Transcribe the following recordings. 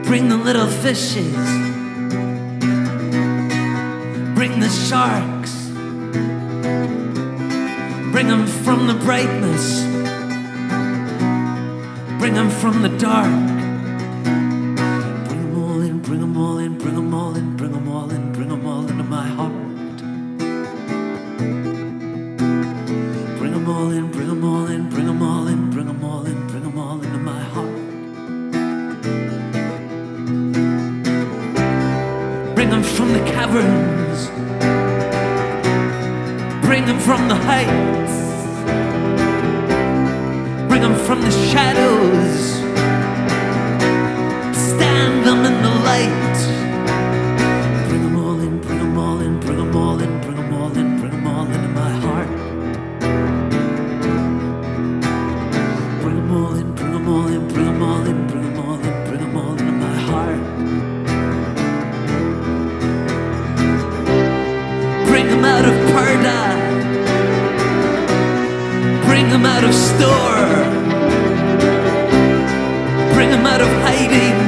Bring the little fishes, bring the sharks, bring them from the brightness, bring them from the dark. Bring them all in, bring them all in, bring them all in, bring them all in, bring them all into my heart. Bring them all in, bring them all in, bring them all in, bring them all in, bring them all into my heart. Bring them from the caverns, bring them from the heights, bring them from the shadows, stand them in the light. Bring them all in, bring them all in, bring them all in, bring them all in, bring them all into my heart. Bring them all in, bring them all in, bring them all in, bring them all in, bring them all into my heart. Bring them out of Purdah, bring them out of store, bring them out of hiding,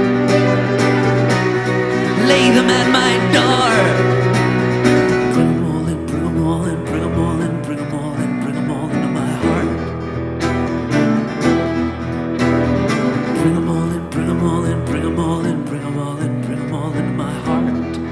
lay them at my door. Bring them all in, bring them all in, bring them all in, bring them all in, bring them all into my heart. Bring them all in, bring them all in, bring them all in, bring them all in, bring them all into my heart.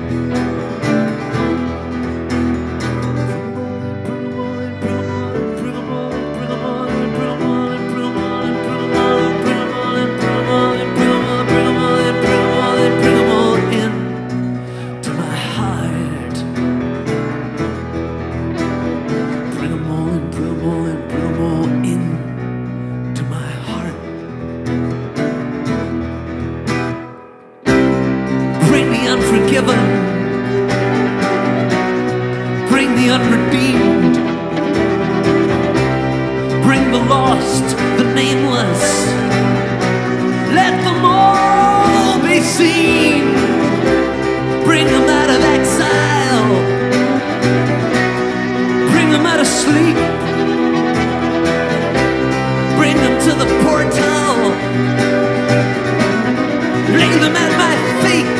Unforgiven, bring the unredeemed, bring the lost, the nameless, let them all be seen. Bring them out of exile, bring them out of sleep, bring them to the portal, lay them at my feet.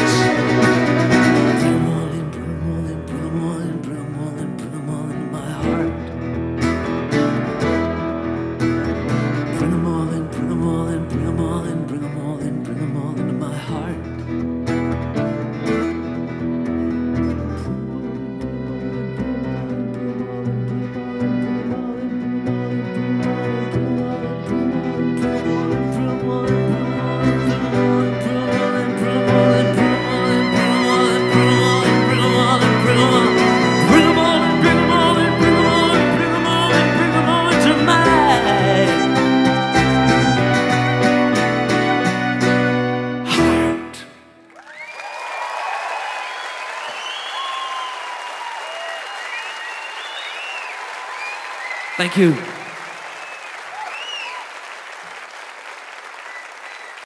Thank you.